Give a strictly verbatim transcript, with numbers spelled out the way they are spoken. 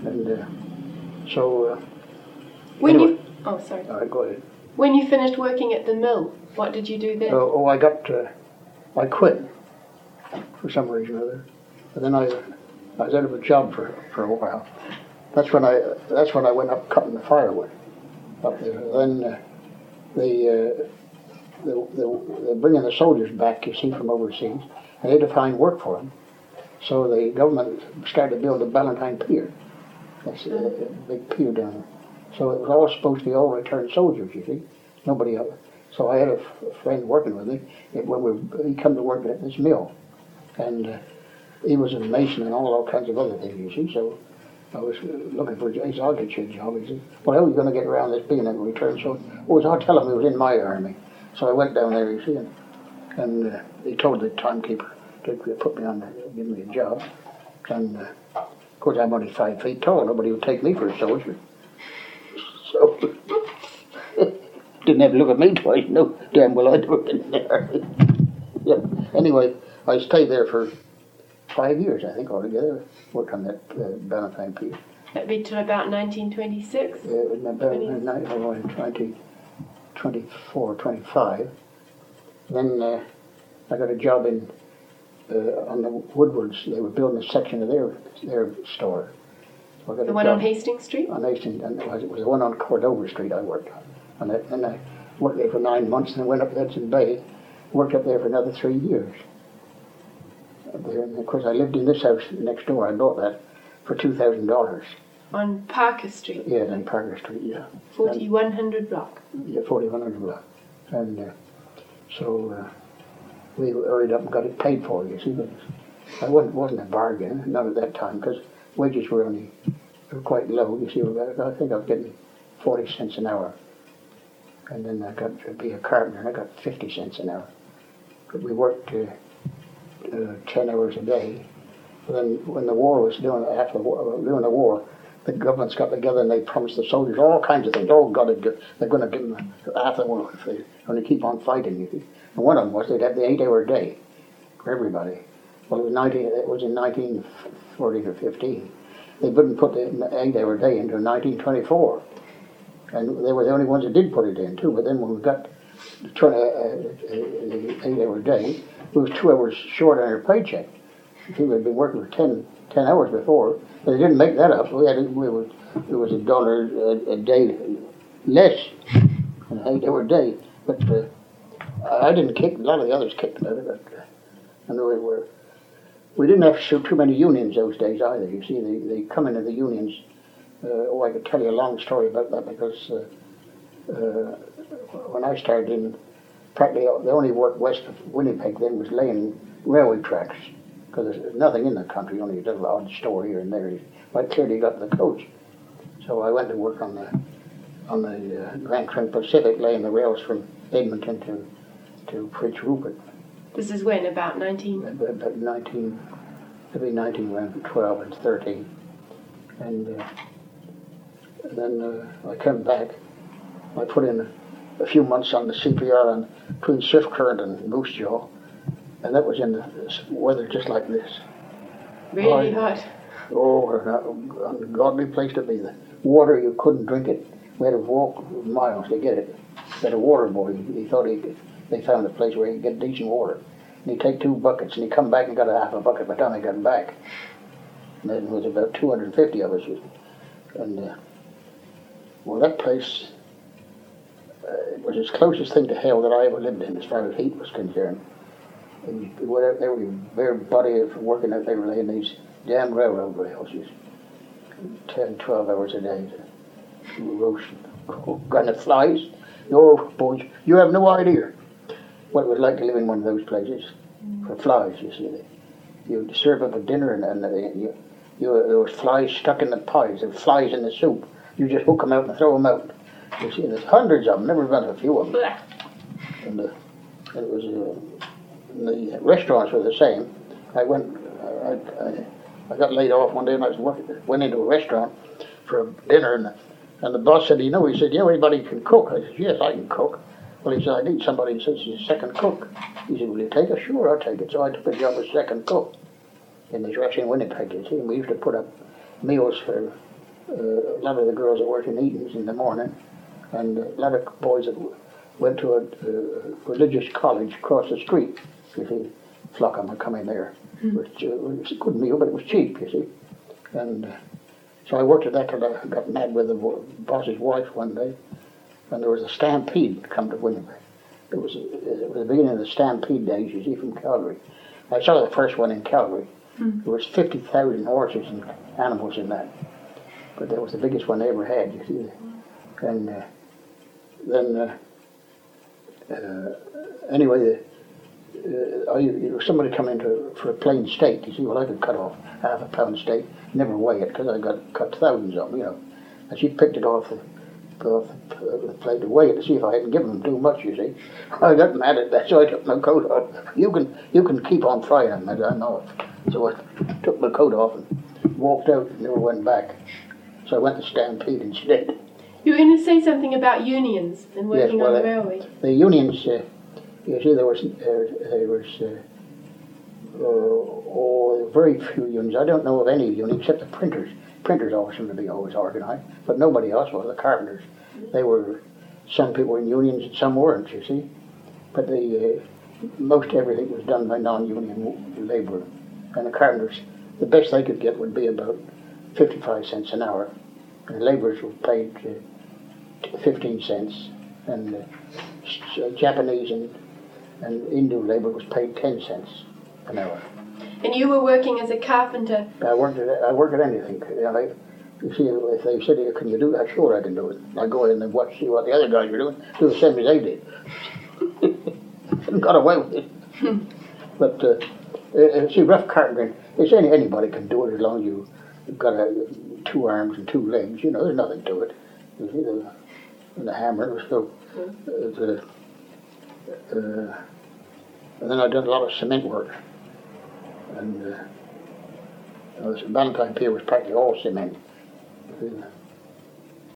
And uh, so... Uh, when anyway, you... Oh, sorry. All right, go ahead. When you finished working at the mill, what did you do then? Uh, oh, I got... Uh, I quit for some reason or other. And then I, I was out of a job for, for a while. That's when I that's when I went up cutting the firewood up there. Then uh, they, uh, they, they, they're bringing the soldiers back, you see, from overseas. And they had to find work for them. So the government started to build a Ballantyne Pier. That's a, a big pier down there. So it was all supposed to be all returned soldiers, you see. Nobody else. So I had a, f- a friend working with me. It, when we, he come to work at this mill. And uh, he was a mason and all, all kinds of other things, you see. So I was looking for a job. He said, I'll get you a job. He said, well, how are you going to get around this being a return soldier? Oh, I'll tell him he was in my army. So I went down there, you see, and, and uh, he told the timekeeper to put me on, the, give me a job. And uh, of course, I'm only five feet tall. Nobody would take me for a soldier. So didn't have to look at me twice. No, damn well I'd worked in there. Yeah. Anyway, I stayed there for five years, I think, altogether. Worked on that uh, Ballantyne Pier. That'd be till about nineteen twenty-six? Yeah, it was about twenty, twenty-four, twenty-five. Then uh, I got a job in uh, on the Woodwards. They were building a section of their their store. So I got The a one job on Hastings Street? On Hastings, and it was, it was the one on Cordova Street I worked on. And I, and I worked there for nine months and then went up to Hudson Bay, worked up there for another three years. Up there. And of course I lived in this house next door. I bought that for two thousand dollars. On Parker Street? Yeah, on Parker Street, yeah. forty-one hundred block? Yeah, forty-one hundred block. And uh, so uh, we hurried up and got it paid for, you see. But it wasn't, wasn't a bargain, not at that time, because wages were only were quite low. You see, I think I was getting forty cents an hour. And then I got to be a carpenter, and I got fifty cents an hour. But we worked uh, uh, ten hours a day. But then when the war was doing, after the war, during the war, the governments got together and they promised the soldiers all kinds of things. Oh, God, they're going to give them half the work if they only keep on fighting. You see. And one of them was they'd have the eight-hour day for everybody. Well, it was nineteen. It was in nineteen forty or fifteen. They wouldn't put the eight-hour day until nineteen twenty-four, and they were the only ones that did put it in too. But then when we got the uh, eight-hour day, it was two hours short on our paycheck. See, we'd been working for ten, ten hours before, but they didn't make that up. We had we were it was a dollar a, a day less, an eight-hour day. But uh, I didn't kick. A lot of the others kicked about it. But, uh, and we were. We didn't have to shoot too many unions those days either. You see, they, they come into the unions. Uh, oh, I could tell you a long story about that because uh, uh, when I started in, practically the only work west of Winnipeg then was laying railway tracks because there's nothing in the country, only a little odd store here and there. But I clearly got the coach. So I went to work on the on the uh, Grand Trunk Pacific, laying the rails from Edmonton to to Prince Rupert. This is when, about nineteen? About nineteen, maybe nineteen, around twelve and thirteen. And, uh, and then uh, I came back. I put in a, a few months on the C P R on between Swift Current and Moose Jaw. And that was in the weather just like this. Really oh, hot? Oh, an ungodly place to be. The water, you couldn't drink it. We had to walk miles to get it. We had a water boy. He thought he could. They found a place where he could get decent water. And he'd take two buckets, and he'd come back and got a half a bucket by the time he got back. And then there was about two hundred fifty of us. And, uh, well, that place uh, was the closest thing to hell that I ever lived in as far as heat was concerned. And whatever, everybody working out there laying these damn railroad rails, ten, twelve hours a day, roasting. Oh, and the flies. Oh, boys, you have no idea what it was like to live in one of those places for flies, you see. You'd serve up a dinner and, and uh, you, you, there was flies stuck in the pies, there were flies in the soup. You just hook them out and throw them out. You see, there's hundreds of them, never got a few of them. And uh, it was, uh, the restaurants were the same. I went, uh, I, I, I got laid off one day and I was working, went into a restaurant for a dinner and, and the boss said, you know, he said, yeah, anybody can cook. I said, yes, I can cook. Well, he said, I need somebody who says he's a second cook. He said, will you take it? Sure, I'll take it. So I took a job as second cook in this restaurant in Winnipeg, you see, and we used to put up meals for uh, a lot of the girls that worked in Eaton's in the morning, and a lot of boys that w- went to a uh, religious college across the street. You see, flock of them come in there. Mm. Which, uh, it was a good meal, but it was cheap, you see. And uh, so I worked at that till I got mad with the wo- boss's wife one day, and there was a stampede come to Winnipeg. It was, it was the beginning of the stampede days, you see, from Calgary. I saw the first one in Calgary. Mm. There was fifty thousand horses and animals in that. But that was the biggest one they ever had, you see. And uh, then, uh, uh, anyway, uh, I, you know, somebody come in to, for a plain steak, you see, well, I could cut off half a pound steak, never weigh it, because I got cut thousands of them, you know. And she picked it off the, off the, the plate to weigh it to see if I hadn't given them too much, you see. I got mad at that, so I took my coat off. You can, you can keep on frying them, I I know it. So I took my coat off and walked out and never went back. So I went to Stampede instead. You were going to say something about unions and working well, on the uh, railway. The unions, uh, you see, there was, uh, there was uh, uh, oh, very few unions. I don't know of any union except the printers. Printers always seemed to be always organised, but nobody else was. The carpenters, they were, some people were in unions and some weren't, you see. But the, uh, most everything was done by non-union labour. And the carpenters, the best they could get would be about fifty-five cents an hour. And the labourers were paid uh, fifteen cents. And uh, Japanese and, and Hindu labour was paid ten cents an hour. And you were working as a carpenter. I worked at, I work at anything. You know, I, you see, if they said, can you do that? Sure, I can do it. I go in and watch, see what the other guys are doing, do the same as they did. And got away with it. But, uh, uh, see, rough carpentering, it's any, anybody can do it as long as you, you've got a, two arms and two legs. You know, there's nothing to it. You see, the, and the hammer, so, uh, the, uh, and then I did a lot of cement work. And uh, uh, Valentine Pier was practically all cement.